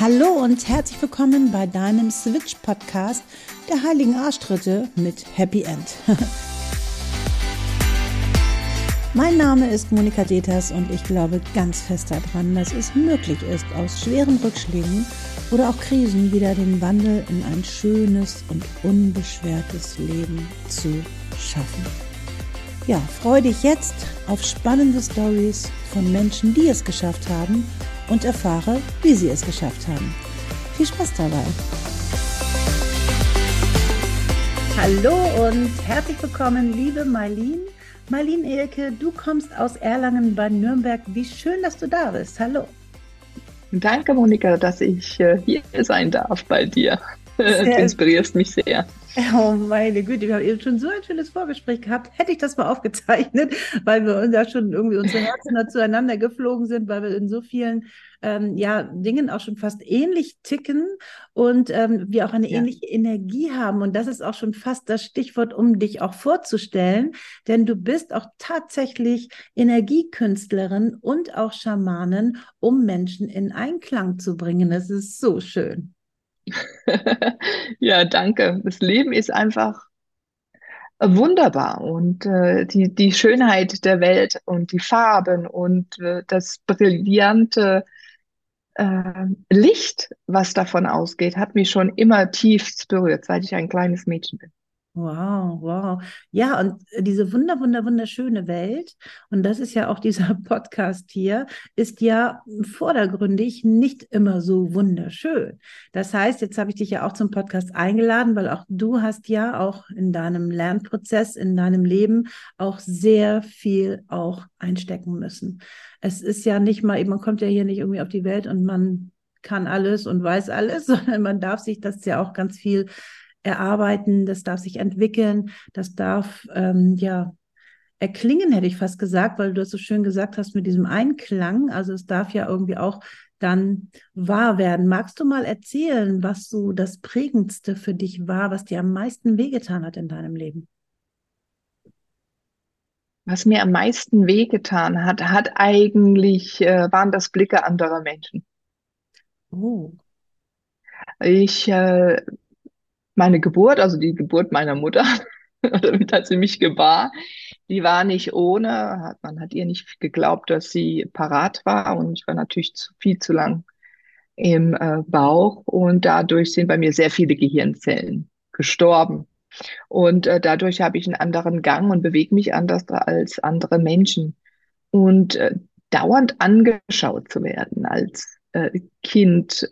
Hallo und herzlich willkommen bei deinem Switch-Podcast der heiligen Arschtritte mit Happy End. Mein Name ist Monika Deters und ich glaube ganz fest daran, dass es möglich ist, aus schweren Rückschlägen oder auch Krisen wieder den Wandel in ein schönes und unbeschwertes Leben zu schaffen. Ja, freue dich jetzt auf spannende Stories von Menschen, die es geschafft haben und erfahre, wie sie es geschafft haben. Viel Spaß dabei! Hallo und herzlich willkommen, liebe Marlene. Marlene Ehlke, du kommst aus Erlangen bei Nürnberg. Wie schön, dass du da bist. Hallo. Danke, Monika, dass ich hier sein darf bei dir. Du inspirierst mich sehr. Oh meine Güte, wir haben eben schon so ein schönes Vorgespräch gehabt. Hätte ich das mal aufgezeichnet, weil wir da schon irgendwie unsere Herzen da zueinander geflogen sind, weil wir in so vielen Dingen auch schon fast ähnlich ticken und wir auch eine ähnliche Energie haben. Und das ist auch schon fast das Stichwort, um dich auch vorzustellen, denn du bist auch tatsächlich Energiekünstlerin und auch Schamanin, um Menschen in Einklang zu bringen. Das ist so schön. Ja, danke. Das Leben ist einfach wunderbar und die Schönheit der Welt und die Farben und das brillante Licht, was davon ausgeht, hat mich schon immer tiefst berührt, seit ich ein kleines Mädchen bin. Wow, wow. Ja, und diese wunderschöne Welt, und das ist ja auch dieser Podcast hier, ist ja vordergründig nicht immer so wunderschön. Das heißt, jetzt habe ich dich ja auch zum Podcast eingeladen, weil auch du hast ja auch in deinem Lernprozess, in deinem Leben auch sehr viel auch einstecken müssen. Es ist ja nicht mal, man kommt ja hier nicht irgendwie auf die Welt und man kann alles und weiß alles, sondern man darf sich das ja auch ganz viel erarbeiten, das darf sich entwickeln, das darf erklingen, hätte ich fast gesagt, weil du das so schön gesagt hast mit diesem Einklang. Also es darf ja irgendwie auch dann wahr werden. Magst du mal erzählen, was so das Prägendste für dich war, was dir am meisten wehgetan hat in deinem Leben? Was mir am meisten wehgetan hat eigentlich, waren das Blicke anderer Menschen. Oh. Ich, meine Geburt, also die Geburt meiner Mutter, damit hat sie mich gebar, die war nicht ohne. Man hat ihr nicht geglaubt, dass sie parat war und ich war natürlich viel zu lang im Bauch und dadurch sind bei mir sehr viele Gehirnzellen gestorben. Und dadurch habe ich einen anderen Gang und bewege mich anders als andere Menschen. Und dauernd angeschaut zu werden als Kind,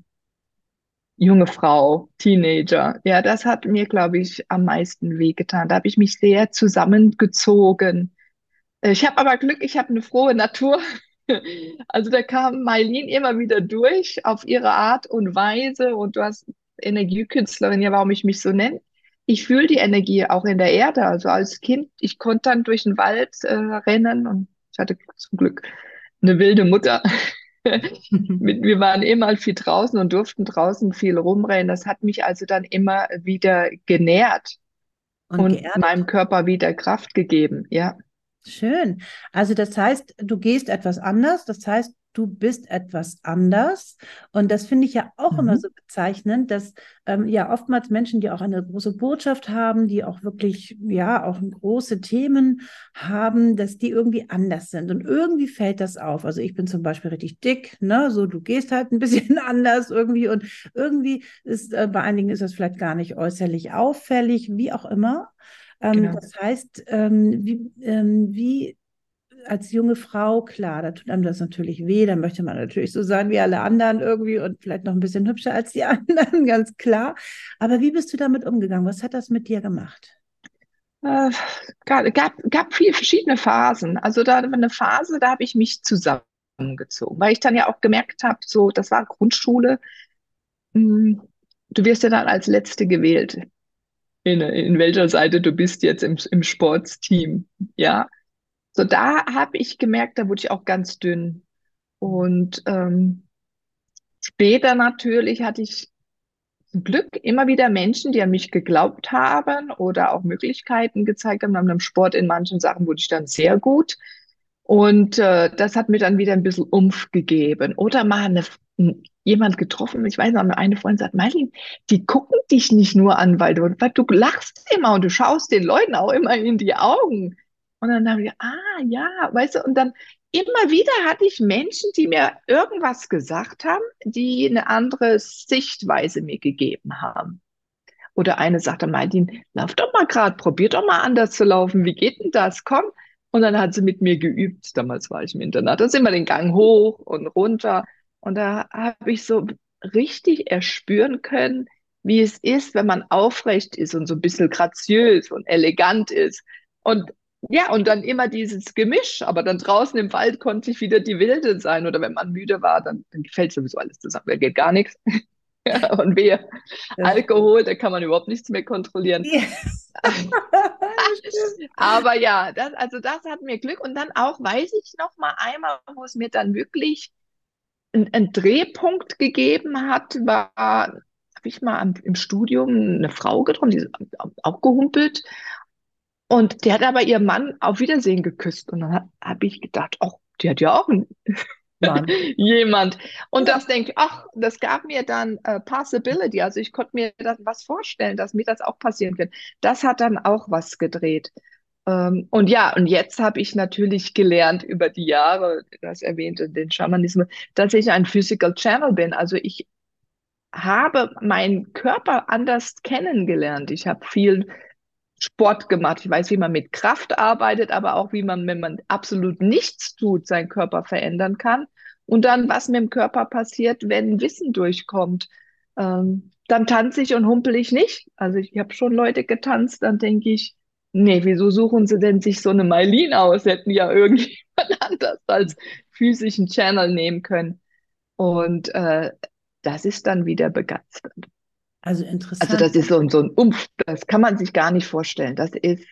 junge Frau, Teenager. Ja, das hat mir, glaube ich, am meisten wehgetan. Da habe ich mich sehr zusammengezogen. Ich habe aber Glück, ich habe eine frohe Natur. Also da kam Mailin immer wieder durch auf ihre Art und Weise und du hast Energiekünstlerin, ja, warum ich mich so nenne. Ich fühle die Energie auch in der Erde. Also als Kind, ich konnte dann durch den Wald rennen und ich hatte zum Glück eine wilde Mutter. Wir waren immer viel draußen und durften draußen viel rumrennen. Das hat mich also dann immer wieder genährt Und und geerdet. meinem Körper wieder Kraft gegeben. Ja, Schön. Also das heißt, du gehst etwas anders, das heißt, du bist etwas anders. Und das finde ich ja auch immer mhm. so bezeichnend, dass ja oftmals Menschen, die auch eine große Botschaft haben, die auch wirklich, ja, auch große Themen haben, dass die irgendwie anders sind. Und irgendwie fällt das auf. Also ich bin zum Beispiel richtig dick, ne? So, du gehst halt ein bisschen anders irgendwie und irgendwie ist bei einigen ist das vielleicht gar nicht äußerlich auffällig, wie auch immer. Genau. Das heißt, wie als junge Frau, klar, da tut einem das natürlich weh, da möchte man natürlich so sein wie alle anderen irgendwie und vielleicht noch ein bisschen hübscher als die anderen, ganz klar. Aber wie bist du damit umgegangen? Was hat das mit dir gemacht? Äh, gab viele verschiedene Phasen. Also da war eine Phase, da habe ich mich zusammengezogen, weil ich dann ja auch gemerkt habe, so, das war Grundschule, mh, du wirst ja dann als Letzte gewählt, in welcher Seite du bist jetzt im Sportsteam. Ja, so da habe ich gemerkt, da wurde ich auch ganz dünn. Und später natürlich hatte ich zum Glück immer wieder Menschen, die an mich geglaubt haben oder auch Möglichkeiten gezeigt haben. Im Sport in manchen Sachen wurde ich dann sehr gut. Und das hat mir dann wieder ein bisschen Umf gegeben. Oder mal jemand getroffen, ich weiß noch, eine Freundin sagt, Marlin, die gucken dich nicht nur an, weil du lachst immer und du schaust den Leuten auch immer in die Augen. Und dann habe ich, ja, weißt du, und dann immer wieder hatte ich Menschen, die mir irgendwas gesagt haben, die eine andere Sichtweise mir gegeben haben. Oder eine sagte, Martin, lauf doch mal gerade, probier doch mal anders zu laufen. Wie geht denn das? Komm. Und dann hat sie mit mir geübt. Damals war ich im Internat. Da sind wir den Gang hoch und runter. Und da habe ich so richtig erspüren können, wie es ist, wenn man aufrecht ist und so ein bisschen graziös und elegant ist. Und ja, und dann immer dieses Gemisch. Aber dann draußen im Wald konnte ich wieder die Wilde sein. Oder wenn man müde war, dann fällt sowieso alles zusammen. Da geht gar nichts. Ja, und wehe, Das stimmt. Alkohol, da kann man überhaupt nichts mehr kontrollieren. Ja. Stimmt. Aber ja, also das hat mir Glück. Und dann auch, weiß ich noch mal einmal, wo es mir dann wirklich einen Drehpunkt gegeben hat, habe ich mal im Studium eine Frau getroffen, die ist auch gehumpelt. Und die hat aber ihren Mann auf Wiedersehen geküsst. Und dann habe ich gedacht, oh, die hat ja auch einen Mann. jemand. Und Ja. das denke ich, ach, das gab mir dann Possibility. Also ich konnte mir das was vorstellen, dass mir das auch passieren kann. Das hat dann auch was gedreht. Und ja, und jetzt habe ich natürlich gelernt über die Jahre, das erwähnte, den Schamanismus, dass ich ein Physical Channel bin. Also ich habe meinen Körper anders kennengelernt. Ich habe viel Sport gemacht. Ich weiß, wie man mit Kraft arbeitet, aber auch, wie man, wenn man absolut nichts tut, seinen Körper verändern kann. Und dann, was mit dem Körper passiert, wenn Wissen durchkommt. Dann tanze ich und humpel ich nicht. Also ich habe schon Leute getanzt, dann denke ich, nee, wieso suchen sie denn sich so eine Mailin aus? Hätten ja irgendjemand anders als physischen Channel nehmen können. Und das ist dann wieder begeistert. Also Also interessant. das ist so ein Umf, das kann man sich gar nicht vorstellen. Das ist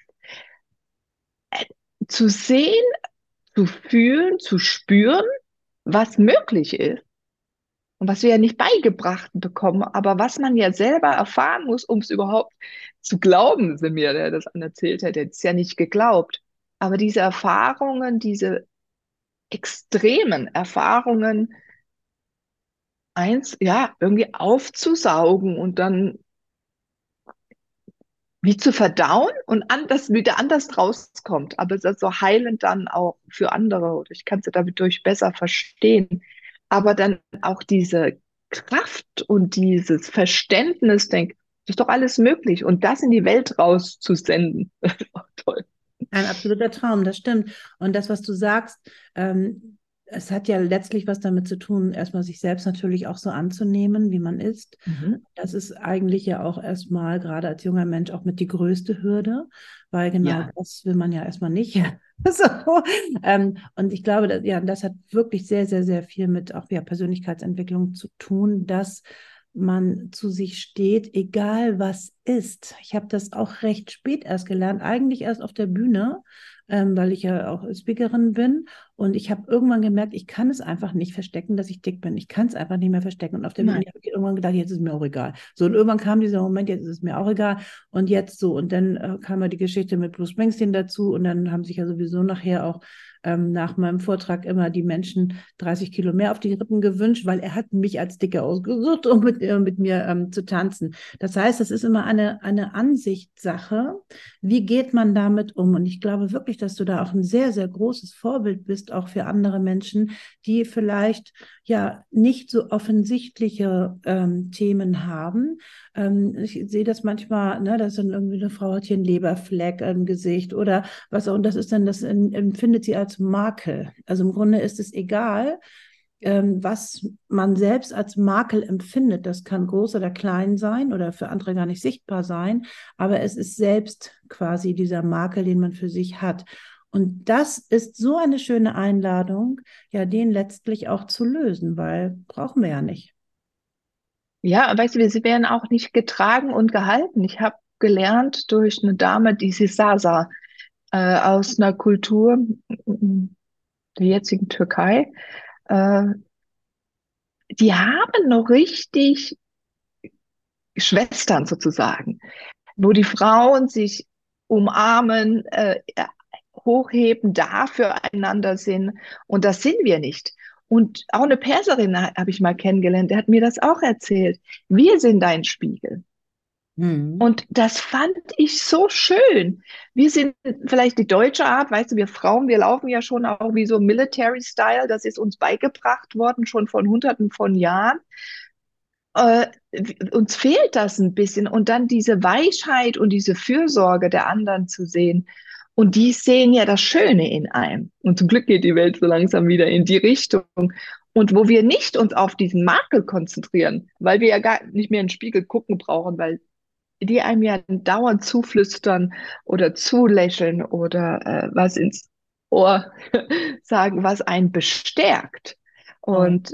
zu sehen, zu fühlen, zu spüren, was möglich ist und was wir ja nicht beigebracht bekommen, aber was man ja selber erfahren muss, um es überhaupt zu glauben, sind mir, der das erzählt hat, der hat es ja nicht geglaubt. Aber diese Erfahrungen, diese extremen Erfahrungen, ja, irgendwie aufzusaugen und dann wie zu verdauen und das wieder anders rauskommt, aber das so heilend dann auch für andere oder ich kann sie damit durch besser verstehen, aber dann auch diese Kraft und dieses Verständnis, denk, das ist doch alles möglich und das in die Welt rauszusenden, das ist auch toll. Ein absoluter Traum, das stimmt. Und das, was du sagst, es hat ja letztlich was damit zu tun, erstmal sich selbst natürlich auch so anzunehmen, wie man ist. Mhm. Das ist eigentlich ja auch erstmal, gerade als junger Mensch, auch mit die größte Hürde, weil genau Ja, das will man ja erstmal nicht. So, und ich glaube, ja, das hat wirklich sehr, sehr, sehr viel mit auch ja, Persönlichkeitsentwicklung zu tun, dass man zu sich steht, egal was ist. Ich habe das auch recht spät erst gelernt, eigentlich erst auf der Bühne, weil ich ja auch Speakerin bin. Und ich habe irgendwann gemerkt, ich kann es einfach nicht verstecken, dass ich dick bin. Ich kann es einfach nicht mehr verstecken. Und auf der Bühne nein. habe ich irgendwann gedacht, jetzt ist mir auch egal. So, und irgendwann kam dieser Moment, jetzt ist es mir auch egal. Und jetzt so. Und dann kam ja die Geschichte mit Bruce Springsteen dazu. Und dann haben sich ja sowieso nachher auch nach meinem Vortrag immer die Menschen 30 Kilo mehr auf die Rippen gewünscht, weil er hat mich als Dicke ausgesucht, um mit mir zu tanzen. Das heißt, es ist immer eine Ansichtssache. Wie geht man damit um? Und ich glaube wirklich, dass du da auch ein sehr, sehr großes Vorbild bist, auch für andere Menschen, die vielleicht ja nicht so offensichtliche Themen haben. Ich sehe das manchmal, ne, dass dann irgendwie eine Frau hat hier einen Leberfleck im Gesicht oder was auch, und das ist dann, das empfindet sie als Makel. Also im Grunde ist es egal, was man selbst als Makel empfindet. Das kann groß oder klein sein oder für andere gar nicht sichtbar sein, aber es ist selbst quasi dieser Makel, den man für sich hat. Und das ist so eine schöne Einladung, ja, den letztlich auch zu lösen, weil brauchen wir ja nicht. Ja, weißt du, sie werden auch nicht getragen und gehalten. Ich habe gelernt durch eine Dame, die Sisasa, aus einer Kultur der jetzigen Türkei. Äh, Die haben noch richtig Schwestern sozusagen, wo die Frauen sich umarmen, hochheben, da füreinander sind. Und das sind wir nicht. Und auch eine Perserin habe ich mal kennengelernt, der hat mir das auch erzählt. Wir sind dein Spiegel. Mhm. Und das fand ich so schön. Wir sind vielleicht die deutsche Art, weißt du, wir Frauen, wir laufen ja schon auch wie so Military Style. Das ist uns beigebracht worden, schon von Hunderten von Jahren. Äh, Uns fehlt das ein bisschen. Und dann diese Weichheit und diese Fürsorge der anderen zu sehen. Und die sehen ja das Schöne in einem. Und zum Glück geht die Welt so langsam wieder in die Richtung. Und wo wir nicht uns auf diesen Makel konzentrieren, weil wir ja gar nicht mehr in den Spiegel gucken brauchen, weil die einem ja dauernd zuflüstern oder zulächeln oder was ins Ohr sagen, was einen bestärkt. Oh. Und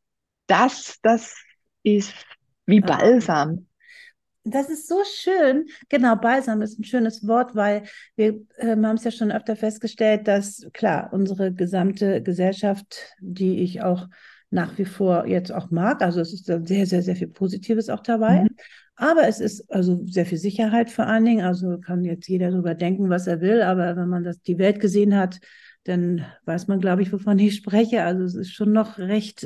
das ist wie Ah. Balsam. Das ist so schön. Genau, Balsam ist ein schönes Wort, weil wir haben es ja schon öfter festgestellt, dass klar, unsere gesamte Gesellschaft, die ich auch nach wie vor jetzt auch mag, also es ist da sehr, sehr, sehr viel Positives auch dabei, Mhm. aber es ist also sehr viel Sicherheit vor allen Dingen, also kann jetzt jeder darüber denken, was er will, aber wenn man die Welt gesehen hat, dann weiß man, glaube ich, wovon ich spreche. Also es ist schon noch recht,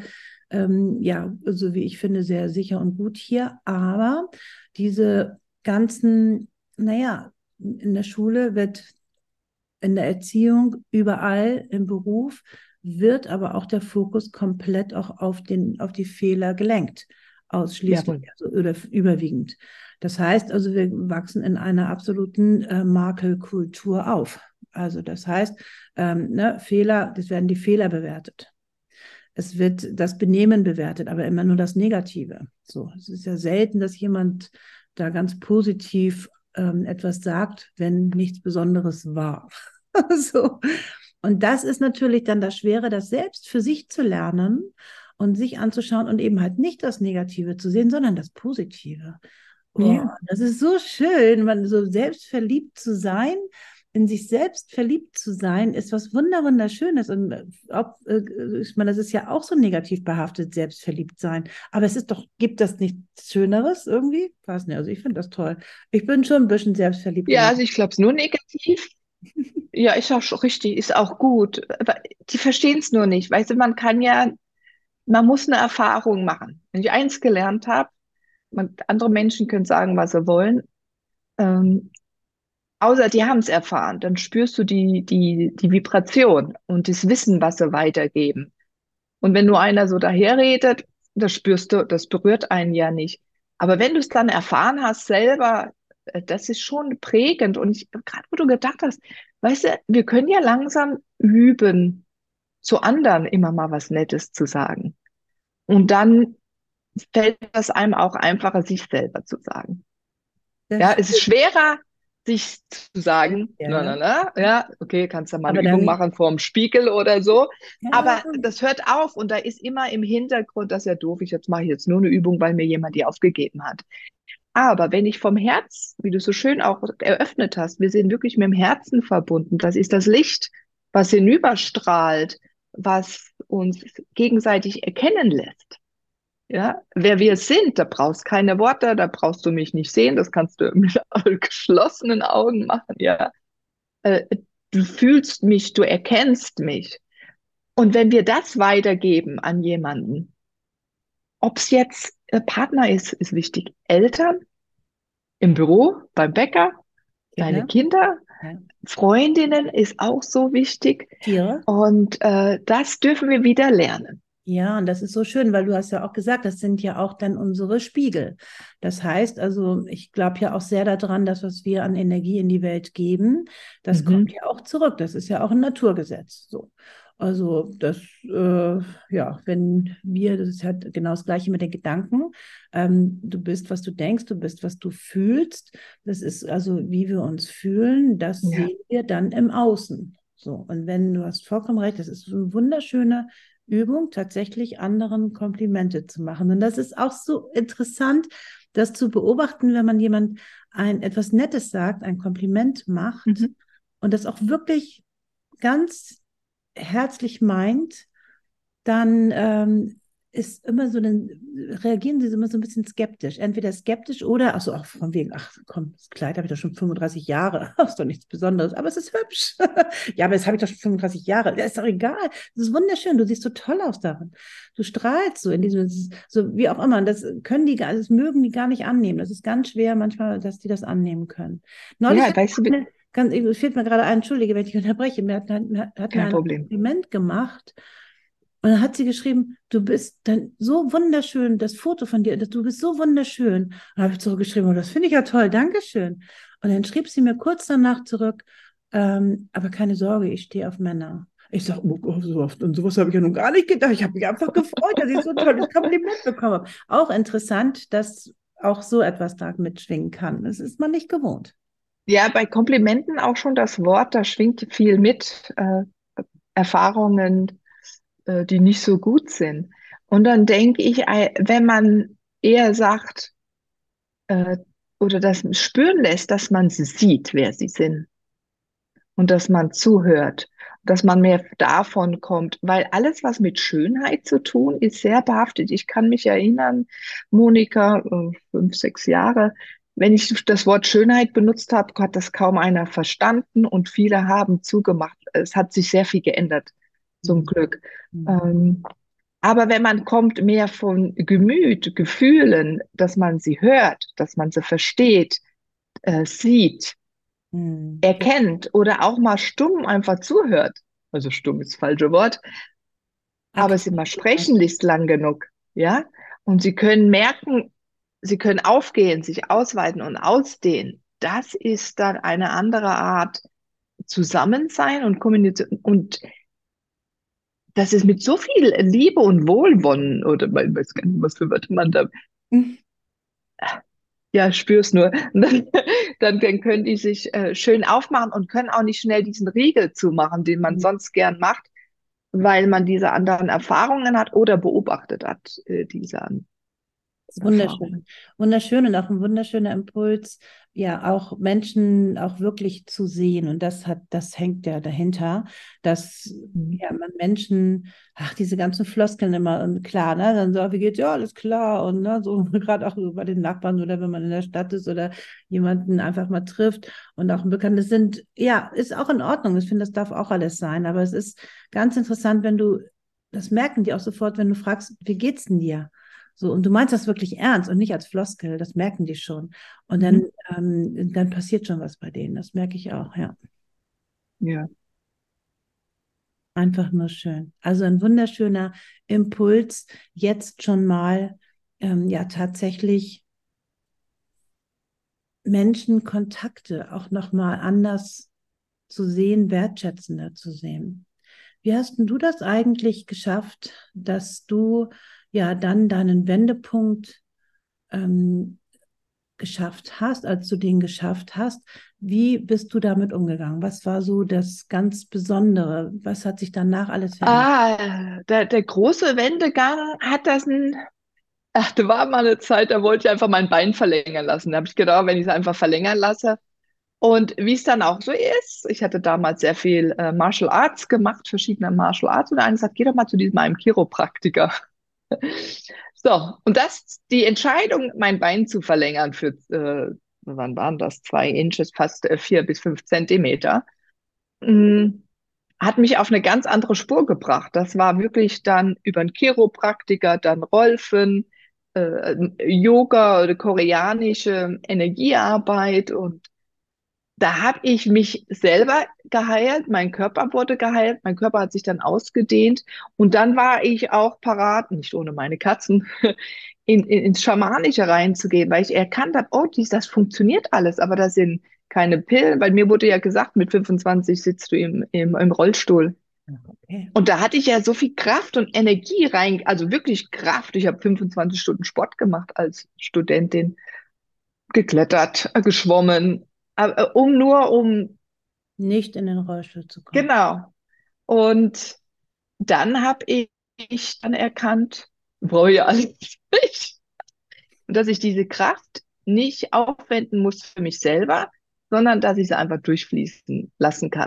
ja, so wie ich finde, sehr sicher und gut hier, aber diese ganzen, naja, in der Schule wird, in der Erziehung, überall im Beruf, wird aber auch der Fokus komplett auch auf die Fehler gelenkt, ausschließlich, Jawohl. also, oder überwiegend. Das heißt also, wir wachsen in einer absoluten Makelkultur auf. Also das heißt, ne, Fehler, das werden die Fehler bewertet. Es wird das Benehmen bewertet, aber immer nur das Negative. So, es ist ja selten, dass jemand da ganz positiv etwas sagt, wenn nichts Besonderes war. So. Und das ist natürlich dann das Schwere, das selbst für sich zu lernen und sich anzuschauen und eben halt nicht das Negative zu sehen, sondern das Positive. Oh, Ja. das ist so schön, man so selbstverliebt zu sein, in sich selbst verliebt zu sein, ist was Wunderschönes. Und ich meine, das ist ja auch so negativ behaftet, selbstverliebt sein. Aber es ist doch, gibt das nichts Schöneres irgendwie? Weiß nicht, also ich finde das toll. Ich bin schon ein bisschen selbstverliebt Ja, geworden. also ich glaube es nur negativ. Ja, ist auch schon richtig, ist auch gut. Aber die verstehen es nur nicht. Weißt du, man muss eine Erfahrung machen. Wenn ich eins gelernt habe, andere Menschen können sagen, was sie wollen, ähm, außer die haben es erfahren, dann spürst du die Vibration und das Wissen, was sie weitergeben. Und wenn nur einer so daherredet, das spürst du, das berührt einen ja nicht. Aber wenn du es dann erfahren hast selber, das ist schon prägend. Und gerade wo du gedacht hast, weißt du, wir können ja langsam üben, zu anderen immer mal was Nettes zu sagen. Und dann fällt es einem auch einfacher, sich selber zu sagen. Das Ja, es ist stimmt. schwerer, sich zu sagen, Ja, na, ja. na, na, ja, okay, kannst du mal eine Aber Übung dann, machen vorm Spiegel oder so. ja, Aber das hört auf und da ist immer im Hintergrund, das ist ja doof, jetzt mache ich jetzt nur eine Übung, weil mir jemand die aufgegeben hat. Aber wenn ich vom Herz, wie du so schön auch eröffnet hast, wir sind wirklich mit dem Herzen verbunden. Das ist das Licht, was hinüberstrahlt, was uns gegenseitig erkennen lässt. Ja, wer wir sind, da brauchst keine Worte, da brauchst du mich nicht sehen, das kannst du mit geschlossenen Augen machen, ja. Äh, Du fühlst mich, du erkennst mich. Und wenn wir das weitergeben an jemanden, ob es jetzt Partner ist, ist wichtig. Eltern, im Büro, beim Bäcker, deine Kinder, Kinder, ja. Freundinnen ist auch so wichtig. Tiere. Und das dürfen wir wieder lernen. Ja, und das ist so schön, weil du hast ja auch gesagt, das sind ja auch dann unsere Spiegel. Das heißt also, ich glaube ja auch sehr daran, dass was wir an Energie in die Welt geben, das kommt Mhm. ja auch zurück. Das ist ja auch ein Naturgesetz. So. Also das, ja, wenn wir, das ist halt genau das Gleiche mit den Gedanken. Du bist, was du denkst, du bist, was du fühlst. Das ist also, wie wir uns fühlen, das Ja. sehen wir dann im Außen. So, und wenn du hast vollkommen recht, das ist so ein wunderschöner Übung, tatsächlich anderen Komplimente zu machen. Und das ist auch so interessant, das zu beobachten, wenn man jemand etwas Nettes sagt, ein Kompliment macht Mhm. und das auch wirklich ganz herzlich meint, dann ist immer so, dann reagieren sie immer so ein bisschen skeptisch. Entweder skeptisch oder, ach so, auch von wegen, ach komm, das Kleid habe ich doch schon 35 Jahre, das ist doch nichts Besonderes, aber es ist hübsch. Ja, aber das habe ich doch schon 35 Jahre, ja, ist doch egal. Das ist wunderschön, du siehst so toll aus darin. Du strahlst so in diesem, so wie auch immer, und das können die, das mögen die gar nicht annehmen. Das ist ganz schwer manchmal, dass die das annehmen können. Neulich Ja, hat weißt du, es fällt mir gerade ein, entschuldige, wenn ich unterbreche, hat mir kein ein Problem. Kompliment gemacht. Und dann hat sie geschrieben, du bist dann so wunderschön, das Foto von dir, du bist so wunderschön. Und dann habe ich zurückgeschrieben, oh, das finde ich ja toll, Dankeschön. Und dann schrieb sie mir kurz danach zurück, aber keine Sorge, ich stehe auf Männer. Ich sage, oh, oh, so oft und sowas habe ich ja nun gar nicht gedacht. Ich habe mich einfach gefreut, dass ich so ein tolles Kompliment bekommen habe. Auch interessant, dass auch so etwas da mitschwingen kann. Das ist man nicht gewohnt. Ja, bei Komplimenten auch schon das Wort, da schwingt viel mit, Erfahrungen, die nicht so gut sind. Und dann denke ich, wenn man eher sagt, äh, oder das spüren lässt, dass man sie sieht, wer sie sind und dass man zuhört, dass man mehr davon kommt, weil alles, was mit Schönheit zu tun, ist sehr behaftet. Ich kann mich erinnern, Monika, 5, 6 Jahre, wenn ich das Wort Schönheit benutzt habe, hat das kaum einer verstanden und viele haben zugemacht. Es hat sich sehr viel geändert, zum Mhm. Glück. Mhm. Ähm, aber wenn man kommt mehr von Gemüt, Gefühlen, dass man sie hört, dass man sie versteht, sieht, Mhm. Ja, erkennt oder auch mal stumm einfach zuhört. Also stumm ist das falsche Wort, aber sie mal aktiv. sprechen lässt lang genug, ja? Und sie können merken, sie können aufgehen, sich ausweiten und ausdehnen. Das ist dann eine andere Art Zusammensein und Kommunikation. Und das ist mit so viel Liebe und Wohlwollen, oder man weiß gar nicht, was für Wörter man da, ja, spür's nur. Dann können die sich schön aufmachen und können auch nicht schnell diesen Riegel zumachen, den man Mhm. sonst gern macht, weil man diese anderen Erfahrungen hat oder beobachtet hat, diese Das ist wunderschön. Erfahrungen. Wunderschön und auch ein wunderschöner Impuls, ja, auch Menschen auch wirklich zu sehen. Und das hängt ja dahinter, dass Mhm. ja, man Menschen, ach, diese ganzen Floskeln immer, und klar, ne, dann so, wie geht's? Ja, alles klar. Und ne, so gerade auch so bei den Nachbarn oder wenn man in der Stadt ist oder jemanden einfach mal trifft und auch ein Bekanntes sind, ja, ist auch in Ordnung. Ich finde, das darf auch alles sein. Aber es ist ganz interessant, wenn du, das merken die auch sofort, wenn du fragst, wie geht's denn dir? So, und du meinst das wirklich ernst und nicht als Floskel, das merken die schon. Und Mhm. dann passiert schon was bei denen, das merke ich auch, ja. Ja. Einfach nur schön. Also ein wunderschöner Impuls, jetzt schon mal, ja, tatsächlich Menschen, Kontakte auch nochmal anders zu sehen, wertschätzender zu sehen. Wie hast denn du das eigentlich geschafft, dass du ja dann deinen Wendepunkt ähm, geschafft hast, als du den geschafft hast, wie bist du damit umgegangen? Was war so das ganz Besondere? Was hat sich danach alles verändert? Der große Wendegang hat ach, da war mal eine Zeit, da wollte ich einfach mein Bein verlängern lassen. Da habe ich gedacht, wenn ich es einfach verlängern lasse. Und wie es dann auch so ist, ich hatte damals sehr viel Martial Arts gemacht, verschiedene Martial Arts, und einer gesagt, geh doch mal zu diesem einem Chiropraktiker. So, und die Entscheidung, mein Bein zu verlängern für, wann waren das? 2 Inches, fast 4 bis 5 Zentimeter, mh, hat mich auf eine ganz andere Spur gebracht. Das war wirklich dann über einen Chiropraktiker, dann Rolfen, Yoga oder koreanische Energiearbeit, und da habe ich mich selber geheilt, mein Körper wurde geheilt, mein Körper hat sich dann ausgedehnt und dann war ich auch parat, nicht ohne meine Katzen, ins Schamanische reinzugehen, weil ich erkannt habe, oh, das funktioniert alles, aber das sind keine Pillen, weil mir wurde ja gesagt, mit 25 sitzt du im Rollstuhl. Okay. Und da hatte ich ja so viel Kraft und Energie rein, also wirklich Kraft. Ich habe 25 Stunden Sport gemacht als Studentin, geklettert, geschwommen, um Nicht in den Rollstuhl zu kommen. genau. Und dann habe ich dann erkannt, brauche ich alles nicht. Und dass ich diese Kraft nicht aufwenden muss für mich selber, sondern dass ich sie einfach durchfließen lassen kann.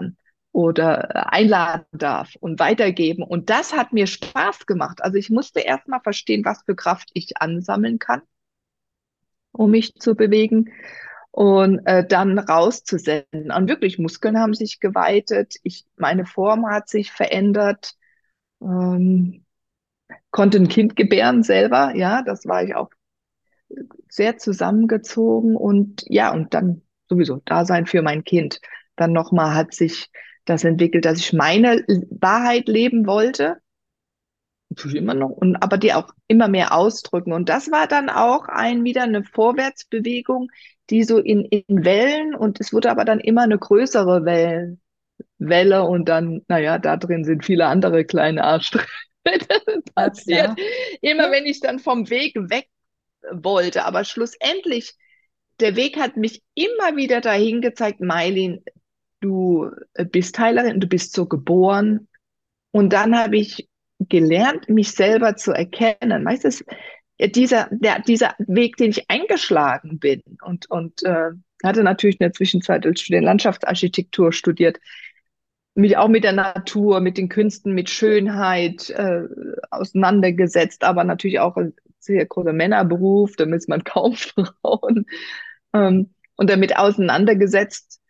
oder einladen darf und weitergeben. Und das hat mir Spaß gemacht. Also ich musste erst mal verstehen, was für Kraft ich ansammeln kann, um mich zu bewegen und dann rauszusenden. Und wirklich, Muskeln haben sich geweitet, meine Form hat sich verändert, ähm, konnte ein Kind gebären selber, ja, das war ich auch sehr zusammengezogen und ja, und dann sowieso Dasein für mein Kind. Dann nochmal hat sich das entwickelt, dass ich meine Wahrheit leben wollte, tue ich immer noch, und aber die auch immer mehr ausdrücken. Und das war dann auch wieder eine Vorwärtsbewegung, die so in Wellen, und es wurde aber dann immer eine größere Welle und dann, naja, da drin sind viele andere kleine Arschtritte Ja, passiert. klar. Immer Ja. wenn ich dann vom Weg weg wollte, aber schlussendlich, der Weg hat mich immer wieder dahin gezeigt, Mailin, du bist Heilerin, du bist so geboren. Und dann habe ich gelernt, mich selber zu erkennen. Weißt du, dieser Weg, den ich eingeschlagen bin und hatte natürlich in der Zwischenzeit als Student Landschaftsarchitektur studiert, mich auch mit der Natur, mit den Künsten, mit Schönheit auseinandergesetzt, aber natürlich auch ein sehr großer Männerberuf, damit ist man kaum Frauen, und damit auseinandergesetzt,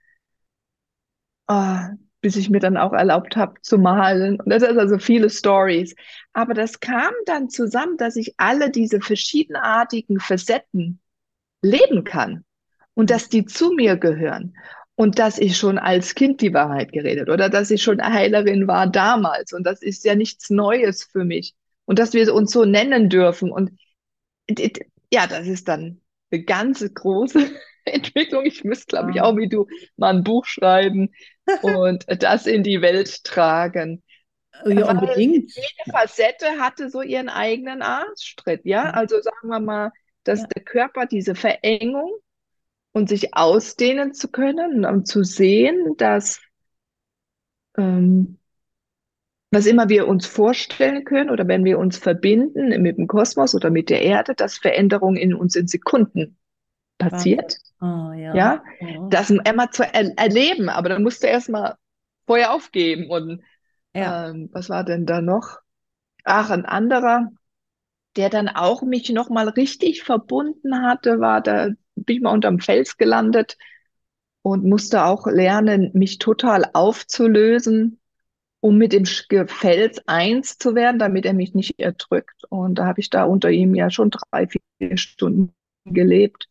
bis ich mir dann auch erlaubt habe zu malen. Und das ist also viele Stories. Aber das kam dann zusammen, dass ich alle diese verschiedenartigen Facetten leben kann und dass die zu mir gehören. Und dass ich schon als Kind die Wahrheit geredet oder dass ich schon Heilerin war damals. Und das ist ja nichts Neues für mich. Und dass wir uns so nennen dürfen. Und ja, das ist dann eine ganz große Entwicklung. Ich müsste, glaube ich, auch Wow. wie du mal ein Buch schreiben und das in die Welt tragen. Ja, Weil unbedingt. jede Facette hatte so ihren eigenen Arschtritt, ja. Also sagen wir mal, dass Ja. der Körper diese Verengung und sich ausdehnen zu können und zu sehen, dass ähm, was immer wir uns vorstellen können oder wenn wir uns verbinden mit dem Kosmos oder mit der Erde, dass Veränderung in uns in Sekunden Wahnsinn. passiert, Oh ja. ja, Oh. das einmal zu erleben, aber dann musst du erstmal vorher aufgeben. Und Ja. was war denn da noch? Ach, ein anderer, der dann auch mich nochmal richtig verbunden hatte, war, da bin ich mal unterm Fels gelandet und musste auch lernen, mich total aufzulösen, um mit dem Fels eins zu werden, damit er mich nicht erdrückt. Und da habe ich da unter ihm ja schon 3, 4 Stunden gelebt,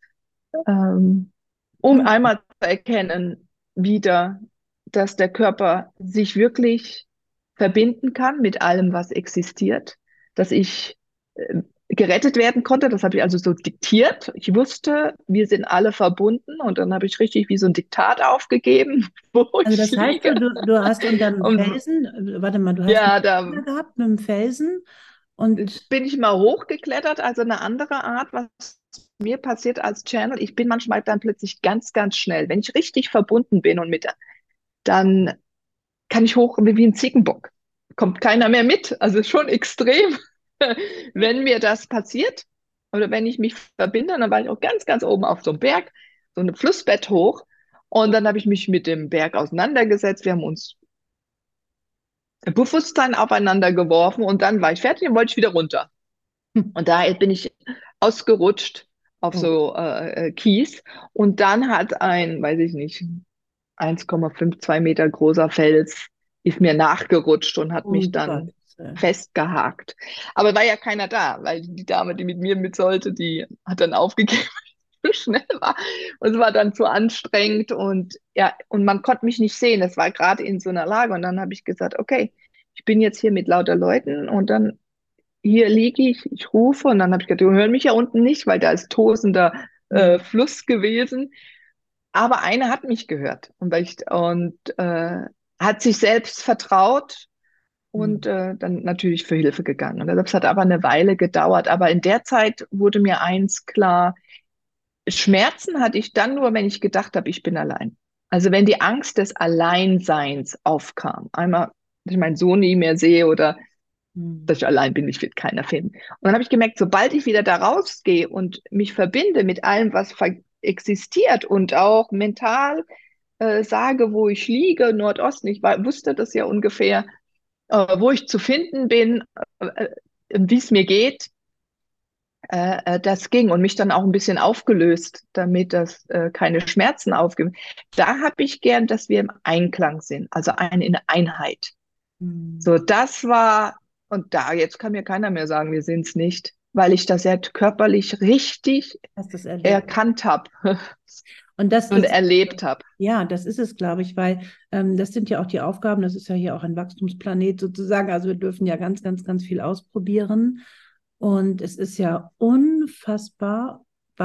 um Hm. einmal zu erkennen, wieder, dass der Körper sich wirklich verbinden kann mit allem, was existiert, dass ich gerettet werden konnte. Das habe ich also so diktiert. Ich wusste, wir sind alle verbunden und dann habe ich richtig wie so ein Diktat aufgegeben, wo Also ich das heißt, liege. du hast unter dem Und Felsen, warte mal, du hast einen ja, da Fehler gehabt mit dem Felsen und bin ich mal hochgeklettert, also eine andere Art, was mir passiert als Channel. Ich bin manchmal dann plötzlich ganz, ganz schnell. Wenn ich richtig verbunden bin und dann kann ich hoch wie ein Ziegenbock. Kommt keiner mehr mit. Also schon extrem, wenn mir das passiert oder wenn ich mich verbinde. Dann war ich auch ganz, ganz oben auf so einem Berg, so ein Flussbett hoch. Und dann habe ich mich mit dem Berg auseinandergesetzt. Wir haben uns Bewusstsein aufeinander geworfen und dann war ich fertig und wollte ich wieder runter. Und da bin ich ausgerutscht auf oh, so Kies. Und dann hat ein, weiß ich nicht, 1,52 Meter großer Fels ist mir nachgerutscht und hat mich um dann Gottes Willen. festgehakt. Aber war ja keiner da, weil die Dame, die mit mir mit sollte, die hat dann aufgegeben, weil ich zu schnell war. Und es war dann zu anstrengend und ja, und man konnte mich nicht sehen. Das war gerade in so einer Lage. Und dann habe ich gesagt, okay, ich bin jetzt hier mit lauter Leuten und dann hier liege ich rufe und dann habe ich gedacht, die hören mich ja unten nicht, weil da ist tosender Hm. Fluss gewesen. Aber eine hat mich gehört und hat sich selbst vertraut und Hm. dann natürlich für Hilfe gegangen. Und das hat aber eine Weile gedauert. Aber in der Zeit wurde mir eins klar, Schmerzen hatte ich dann nur, wenn ich gedacht habe, ich bin allein. Also wenn die Angst des Alleinseins aufkam. Einmal, dass ich meinen Sohn nie mehr sehe oder Hm. dass ich allein bin, mich wird keiner finden. Und dann habe ich gemerkt, sobald ich wieder da rausgehe und mich verbinde mit allem, was existiert und auch mental sage, wo ich liege, Nordosten, wusste das ja ungefähr, wo ich zu finden bin, wie es mir geht, das ging und mich dann auch ein bisschen aufgelöst, damit das keine Schmerzen aufgibt. Da habe ich gern, dass wir im Einklang sind, also in Einheit. Hm. So, das war, und da, jetzt kann mir keiner mehr sagen, wir sind es nicht, weil ich das ja körperlich richtig Hast du das erlebt? erkannt habe Und das und ist, erlebt habe. ja, das ist es, glaube ich, weil das sind ja auch die Aufgaben, das ist ja hier auch ein Wachstumsplanet sozusagen. Also wir dürfen ja ganz, ganz, ganz viel ausprobieren. Und es ist ja unfassbar,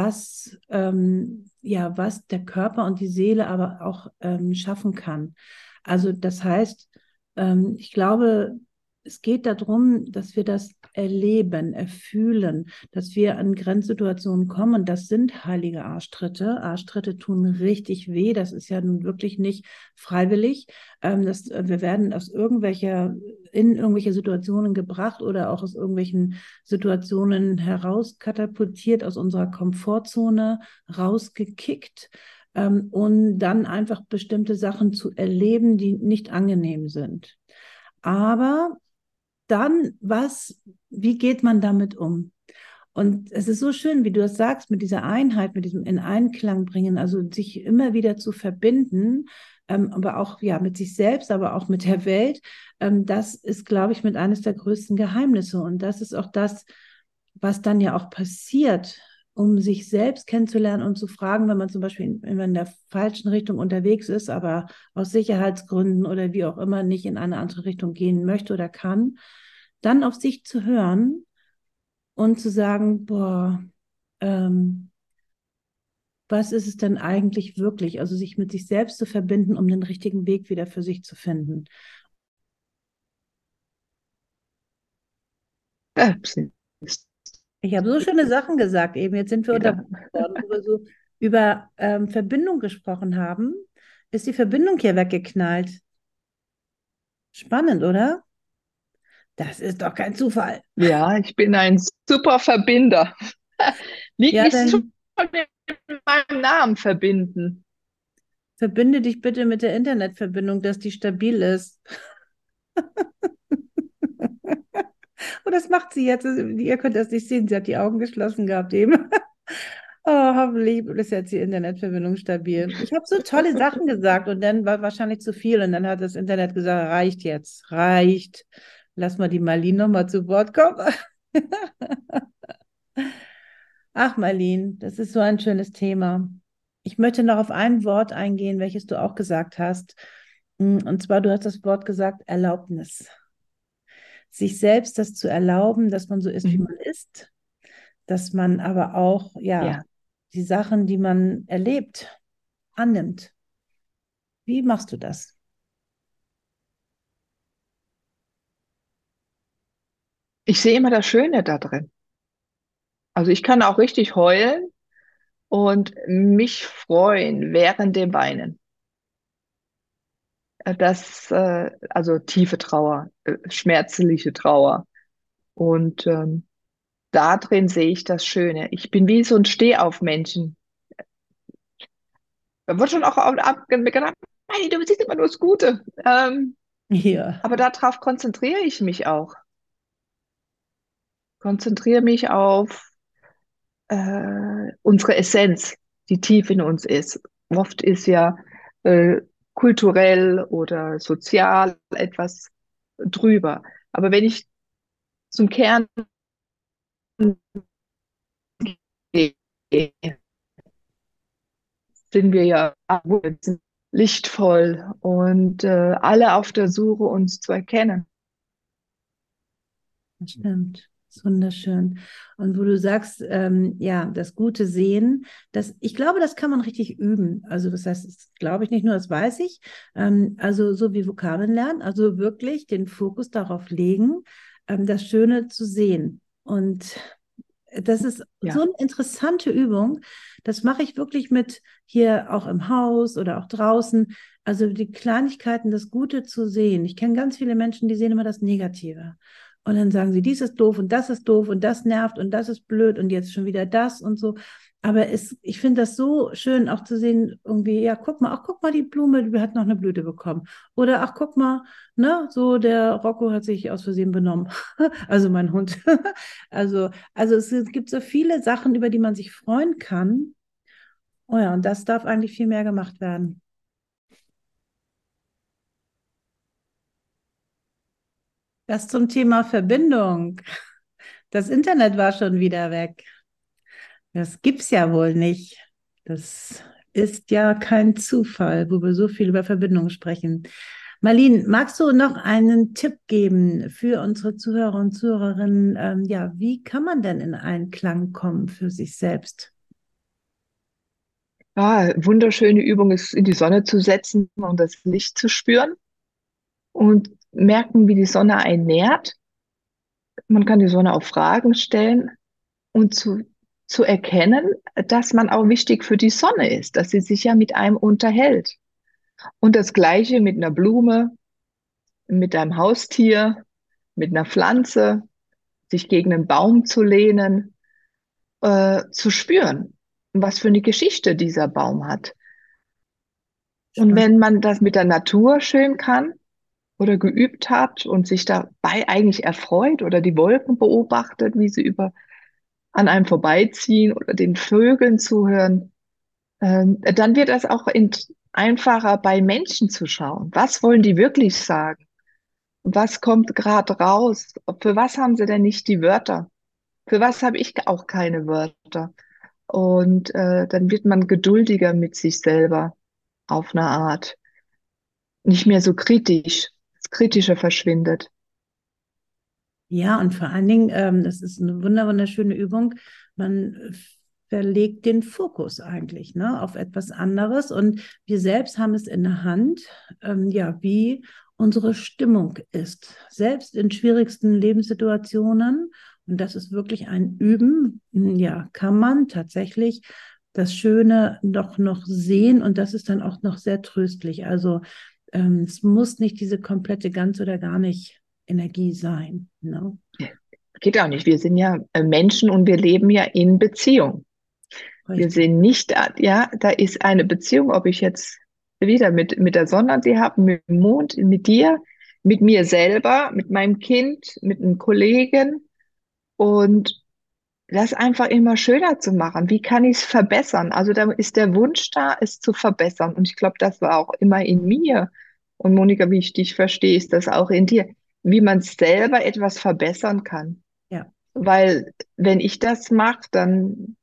ja, was der Körper und die Seele aber auch schaffen kann. Also das heißt, ich glaube, es geht darum, dass wir das erleben, erfühlen, dass wir an Grenzsituationen kommen. Und das sind heilige Arschtritte. Arschtritte tun richtig weh. Das ist ja nun wirklich nicht freiwillig. Wir werden in irgendwelche Situationen gebracht oder auch aus irgendwelchen Situationen herauskatapultiert, aus unserer Komfortzone rausgekickt, und dann einfach bestimmte Sachen zu erleben, die nicht angenehm sind. Aber dann, wie geht man damit um? Und es ist so schön, wie du das sagst, mit dieser Einheit, mit diesem in Einklang bringen, also sich immer wieder zu verbinden, aber auch ja mit sich selbst, aber auch mit der Welt. Das ist, glaube ich, mit eines der größten Geheimnisse. Und das ist auch das, was dann ja auch passiert, um sich selbst kennenzulernen und zu fragen, wenn man zum Beispiel in der falschen Richtung unterwegs ist, aber aus Sicherheitsgründen oder wie auch immer nicht in eine andere Richtung gehen möchte oder kann, dann auf sich zu hören und zu sagen, boah, ähm, was ist es denn eigentlich wirklich? Also sich mit sich selbst zu verbinden, um den richtigen Weg wieder für sich zu finden. Ich habe so schöne Sachen gesagt eben. Jetzt sind wir Wieder. unterbrochen worden, wo wir so über Verbindung gesprochen haben. Ist die Verbindung hier weggeknallt? Spannend, oder? Das ist doch kein Zufall. Ja, ich bin ein super Verbinder. Liegt Ja, nicht schon dann in meinem Namen verbinden. verbinde dich bitte mit der Internetverbindung, dass die stabil ist. Und das macht sie jetzt. Ihr könnt das nicht sehen. Sie hat die Augen geschlossen gehabt eben. Oh, hoffentlich ist jetzt die Internetverbindung stabil. Ich habe so tolle Sachen gesagt und dann war wahrscheinlich zu viel und dann hat das Internet gesagt, reicht jetzt, reicht. Lass mal die Marlene nochmal zu Wort kommen. Ach, Marlene, das ist so ein schönes Thema. Ich möchte noch auf ein Wort eingehen, welches du auch gesagt hast. Und zwar, du hast das Wort gesagt, Erlaubnis. Sich selbst das zu erlauben, dass man so ist, wie Mhm. man ist, dass man aber auch, ja, Ja, die Sachen, die man erlebt, annimmt. Wie machst du das? ich sehe immer das Schöne da drin. Also ich kann auch richtig heulen und mich freuen während dem Weinen. Also tiefe Trauer, schmerzliche Trauer. Und da drin sehe ich das Schöne. Ich bin wie so ein Stehaufmännchen. Da wird schon auch genannt, nein, du siehst immer nur das Gute. Ja, Aber darauf konzentriere ich mich auch. Konzentriere mich auf unsere Essenz, die tief in uns ist. Oft ist ja äh, kulturell oder sozial etwas drüber. Aber wenn ich zum Kern gehe, sind wir ja lichtvoll und alle auf der Suche, uns zu erkennen. das stimmt. Das ist wunderschön. Und wo du sagst, ja, das gute Sehen, ich glaube, das kann man richtig üben. Also das heißt, das glaube ich nicht nur, das weiß ich. Also so wie Vokabeln lernen, also wirklich den Fokus darauf legen, das Schöne zu sehen. Und das ist so Ja, eine interessante Übung. Das mache ich wirklich mit hier auch im Haus oder auch draußen. Also die Kleinigkeiten, das Gute zu sehen. Ich kenne ganz viele Menschen, die sehen immer das Negative. Und dann sagen sie, dies ist doof und das nervt und das ist blöd und jetzt schon wieder das und so. Aber ich finde das so schön auch zu sehen, irgendwie, ja, guck mal, die Blume, die hat noch eine Blüte bekommen. Oder ach, guck mal, ne, so der Rocco hat sich aus Versehen benommen. Also mein Hund. Also es gibt so viele Sachen, über die man sich freuen kann. Oh ja, und das darf eigentlich viel mehr gemacht werden. Das zum Thema Verbindung. Das Internet war schon wieder weg. Das gibt's ja wohl nicht. Das ist ja kein Zufall, wo wir so viel über Verbindung sprechen. Marlene, magst du noch einen Tipp geben für unsere Zuhörer und Zuhörerinnen? Ja, wie kann man denn in Einklang kommen für sich selbst? Ja, wunderschöne Übung ist, in die Sonne zu setzen und das Licht zu spüren und merken, wie die Sonne einen nährt. Man kann die Sonne auch Fragen stellen und zu erkennen, dass man auch wichtig für die Sonne ist, dass sie sich ja mit einem unterhält. Und das Gleiche mit einer Blume, mit einem Haustier, mit einer Pflanze, sich gegen einen Baum zu lehnen, zu spüren, was für eine Geschichte dieser Baum hat. Und Spannend. wenn man das mit der Natur schön kann oder geübt hat und sich dabei eigentlich erfreut oder die Wolken beobachtet, wie sie an einem vorbeiziehen oder den Vögeln zuhören, dann wird es auch einfacher bei Menschen zu schauen. Was wollen die wirklich sagen? Was kommt gerade raus? Für was haben sie denn nicht die Wörter? Für was habe ich auch keine Wörter? Und dann wird man geduldiger mit sich selber auf eine Art. Nicht mehr so kritisch. Das Kritische verschwindet. Ja, und vor allen Dingen, das ist eine wunderschöne Übung. Man verlegt den Fokus eigentlich, ne, auf etwas anderes. Und wir selbst haben es in der Hand, ja, wie unsere Stimmung ist. Selbst in schwierigsten Lebenssituationen. Und das ist wirklich ein Üben. Ja, kann man tatsächlich das Schöne doch noch sehen. Und das ist dann auch noch sehr tröstlich. Also, es muss nicht diese komplette ganz oder gar nicht Energie sein. Ne? Geht auch nicht. Wir sind ja Menschen und wir leben ja in Beziehung. Wir Richtig. sehen nicht, ja, da ist eine Beziehung, ob ich jetzt wieder mit der Sonne die habe, mit dem Mond, mit dir, mit mir selber, mit meinem Kind, mit einem Kollegen und das einfach immer schöner zu machen. Wie kann ich es verbessern? Also da ist der Wunsch da, es zu verbessern. Und ich glaube, das war auch immer in mir. Und Monika, wie ich dich verstehe, ist das auch in dir, wie man selber etwas verbessern kann. Ja. Weil wenn ich das mache, dann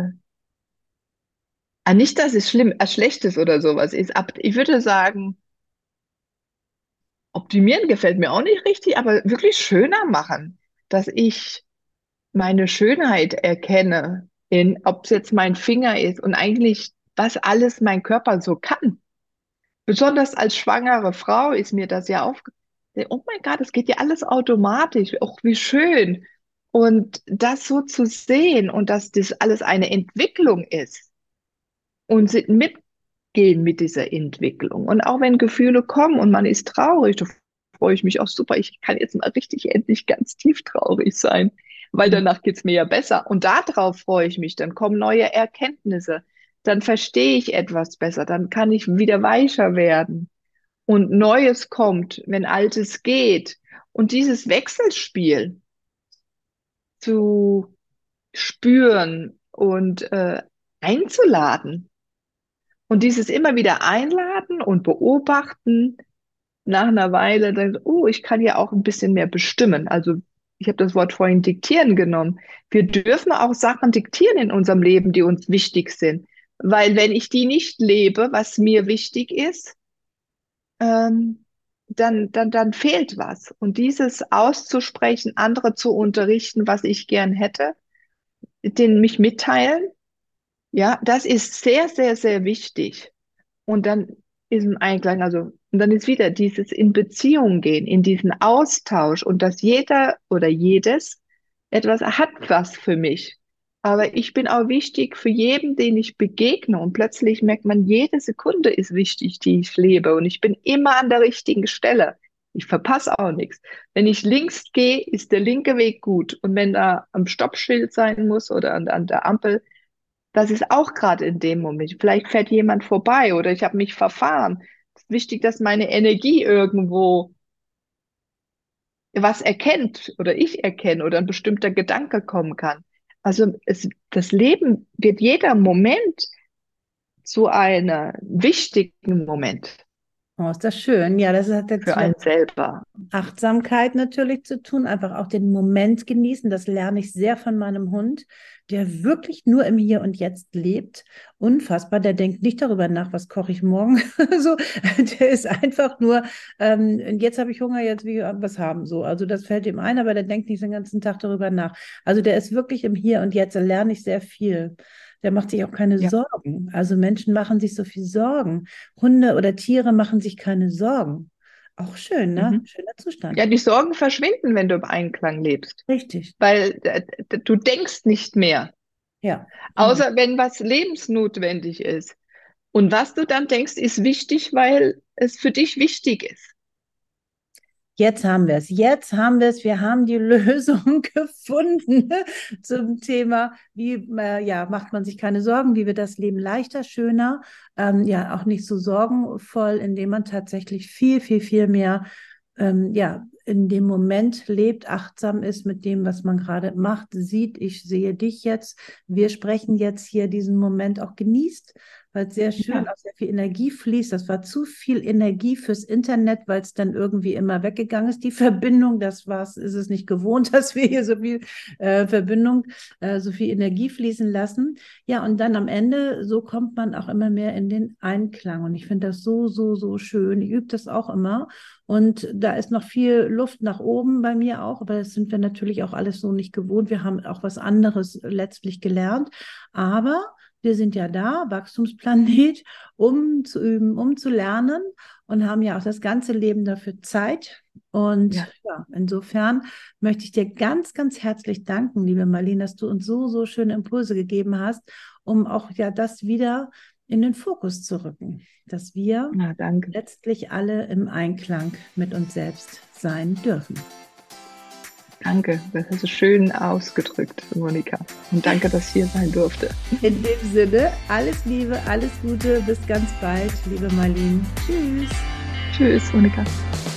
nicht, dass es schlimm, schlecht ist oder sowas ist. Ich würde sagen, optimieren gefällt mir auch nicht richtig, aber wirklich schöner machen, dass ich meine Schönheit erkenne, ob es jetzt mein Finger ist und eigentlich, was alles mein Körper so kann. Besonders als schwangere Frau ist mir das ja aufgefallen. Oh mein Gott, es geht ja alles automatisch. Auch wie schön. Und das so zu sehen und dass das alles eine Entwicklung ist und mitgehen mit dieser Entwicklung. Und auch wenn Gefühle kommen und man ist traurig, da freue ich mich auch super. Ich kann jetzt mal richtig endlich ganz tief traurig sein, weil Mhm. danach geht's mir ja besser. Und darauf freue ich mich. Dann kommen neue Erkenntnisse. Dann verstehe ich etwas besser. Dann kann ich wieder weicher werden. Und Neues kommt, wenn Altes geht. Und dieses Wechselspiel zu spüren und einzuladen. Und dieses immer wieder einladen und beobachten, nach einer Weile dann, oh, ich kann ja auch ein bisschen mehr bestimmen. Also ich habe das Wort vorhin diktieren genommen. Wir dürfen auch Sachen diktieren in unserem Leben, die uns wichtig sind. Weil wenn ich die nicht lebe, was mir wichtig ist, ähm, dann fehlt was. Und dieses auszusprechen, andere zu unterrichten, was ich gern hätte, den mich mitteilen, ja, das ist sehr, sehr, sehr wichtig. Und dann ist ein Einklang, also, und dann ist wieder dieses in Beziehung gehen, in diesen Austausch und dass jeder oder jedes etwas hat was für mich. Aber ich bin auch wichtig für jeden, den ich begegne. Und plötzlich merkt man, jede Sekunde ist wichtig, die ich lebe. Und ich bin immer an der richtigen Stelle. Ich verpasse auch nichts. Wenn ich links gehe, ist der linke Weg gut. Und wenn da am Stoppschild sein muss oder an der Ampel, das ist auch gerade in dem Moment. Vielleicht fährt jemand vorbei oder ich habe mich verfahren. Es ist wichtig, dass meine Energie irgendwo was erkennt oder ich erkenne oder ein bestimmter Gedanke kommen kann. Also das Leben wird jeder Moment zu einem wichtigen Moment Oh, ist das schön. Ja, das hat jetzt für wieder einen selber. Achtsamkeit natürlich zu tun, einfach auch den Moment genießen. Das lerne ich sehr von meinem Hund, der wirklich nur im Hier und Jetzt lebt. Unfassbar. Der denkt nicht darüber nach, was koche ich morgen. So, der ist einfach nur, jetzt habe ich Hunger, jetzt will ich was haben. So, also das fällt ihm ein, aber der denkt nicht den ganzen Tag darüber nach. Also der ist wirklich im Hier und Jetzt. Da lerne ich sehr viel. Der macht sich auch keine Ja. Sorgen. Also Menschen machen sich so viel Sorgen. Hunde oder Tiere machen sich keine Sorgen. Auch schön, ne? Mhm. Schöner Zustand. Ja, die Sorgen verschwinden, wenn du im Einklang lebst, Richtig. weil du denkst nicht mehr, Ja, genau. außer wenn was lebensnotwendig ist. Und was du dann denkst, ist wichtig, weil es für dich wichtig ist. Jetzt haben wir es. Jetzt haben wir es. Wir haben die Lösung gefunden zum Thema, wie ja, macht man sich keine Sorgen, wie wird das Leben leichter, schöner, ja, auch nicht so sorgenvoll, indem man tatsächlich viel, viel, viel mehr ja, in dem Moment lebt, achtsam ist mit dem, was man gerade macht, sieht, ich sehe dich jetzt, wir sprechen jetzt hier diesen Moment auch genießt, weil es sehr schön, Ja. auch sehr viel Energie fließt. Das war zu viel Energie fürs Internet, weil es dann irgendwie immer weggegangen ist, die Verbindung. Das war's, ist es nicht gewohnt, dass wir hier so viel Verbindung, so viel Energie fließen lassen. Ja, und dann am Ende, so kommt man auch immer mehr in den Einklang. Und ich finde das so, so, so schön. Ich übe das auch immer. Und da ist noch viel Luft nach oben bei mir auch, aber das sind wir natürlich auch alles so nicht gewohnt. Wir haben auch was anderes letztlich gelernt. Aber wir sind ja da, Wachstumsplanet, um zu üben, um zu lernen und haben ja auch das ganze Leben dafür Zeit. Und Ja, ja, insofern möchte ich dir ganz, ganz herzlich danken, liebe Marlene, dass du uns so, so schöne Impulse gegeben hast, um auch ja das wieder in den Fokus zu rücken, dass wir ja, danke. letztlich alle im Einklang mit uns selbst sein dürfen. Danke, das hast du schön ausgedrückt, Monika. Und danke, dass ich hier sein durfte. In dem Sinne, alles Liebe, alles Gute, bis ganz bald, liebe Marlene. Tschüss. Tschüss, Monika.